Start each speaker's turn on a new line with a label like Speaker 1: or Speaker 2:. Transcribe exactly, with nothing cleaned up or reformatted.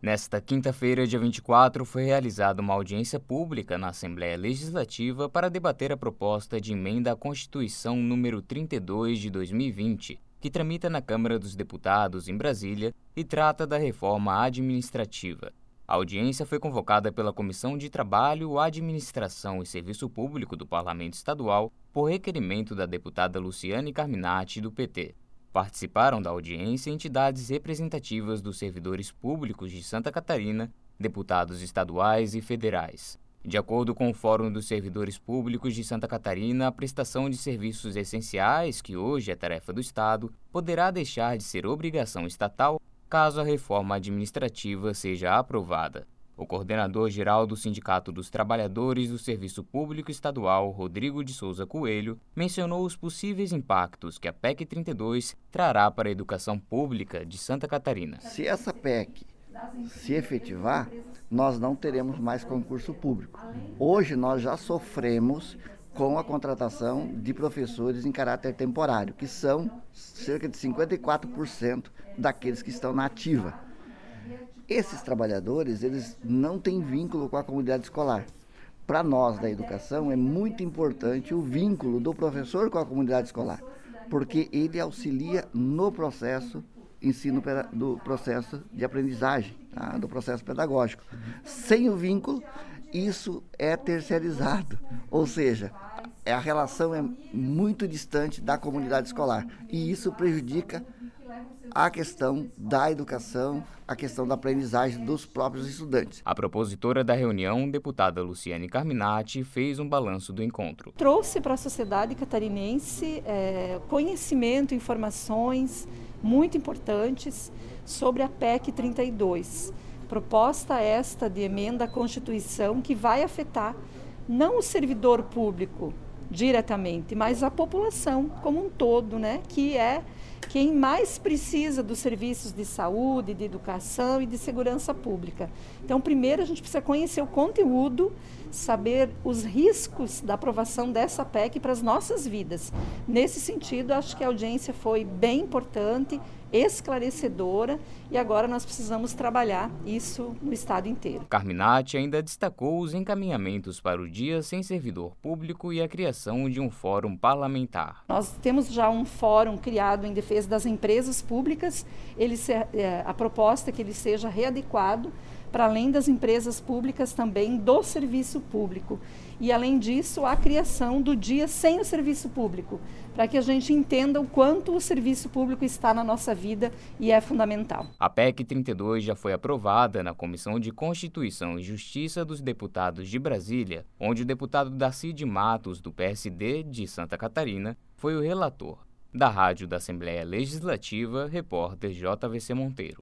Speaker 1: Nesta quinta-feira, dia vinte e quatro, foi realizada uma audiência pública na Assembleia Legislativa para debater a proposta de emenda à Constituição número trinta e dois de dois mil e vinte, que tramita na Câmara dos Deputados, em Brasília, e trata da reforma administrativa. A audiência foi convocada pela Comissão de Trabalho, Administração e Serviço Público do Parlamento Estadual por requerimento da deputada Luciane Carminati, do P T. Participaram da audiência entidades representativas dos servidores públicos de Santa Catarina, deputados estaduais e federais. De acordo com o Fórum dos Servidores Públicos de Santa Catarina, a prestação de serviços essenciais, que hoje é tarefa do Estado, poderá deixar de ser obrigação estatal caso a reforma administrativa seja aprovada. O coordenador-geral do Sindicato dos Trabalhadores do Serviço Público Estadual, Rodrigo de Souza Coelho, mencionou os possíveis impactos que a P E C trinta e dois trará para a educação pública de Santa Catarina.
Speaker 2: Se essa P E C se efetivar, nós não teremos mais concurso público. Hoje nós já sofremos com a contratação de professores em caráter temporário, que são cerca de cinquenta e quatro por cento daqueles que estão na ativa. Esses trabalhadores, eles não têm vínculo com a comunidade escolar. Para nós da educação é muito importante o vínculo do professor com a comunidade escolar, porque ele auxilia no processo ensino do processo de aprendizagem, tá? Do processo pedagógico. Sem o vínculo, isso é terceirizado, ou seja, a relação é muito distante da comunidade escolar e isso prejudica a questão da educação, a questão da aprendizagem dos próprios estudantes.
Speaker 1: A propositora da reunião, deputada Luciane Carminati, fez um balanço do encontro.
Speaker 3: Trouxe para a sociedade catarinense é, conhecimento, informações muito importantes sobre a P E C trinta e dois. Proposta esta de emenda à Constituição que vai afetar não o servidor público diretamente, mas a população como um todo, né, que é quem mais precisa dos serviços de saúde, de educação e de segurança pública. Então, primeiro a gente precisa conhecer o conteúdo, saber os riscos da aprovação dessa P E C para as nossas vidas. Nesse sentido, acho que a audiência foi bem importante, esclarecedora, e agora nós precisamos trabalhar isso no estado inteiro.
Speaker 1: Carminati ainda destacou os encaminhamentos para o Dia Sem Servidor Público e a criação de um fórum parlamentar.
Speaker 3: Nós temos já um fórum criado em defesa das empresas públicas. Ele se, é, a proposta é que ele seja readequado para além das empresas públicas também do serviço público. E além disso, a criação do Dia Sem o Serviço Público, para que a gente entenda o quanto o serviço público está na nossa vida e é fundamental.
Speaker 1: A P E C trinta e dois já foi aprovada na Comissão de Constituição e Justiça dos Deputados de Brasília, onde o deputado Darcy de Matos, do P S D de Santa Catarina, foi o relator. Da Rádio da Assembleia Legislativa, repórter J V C Monteiro.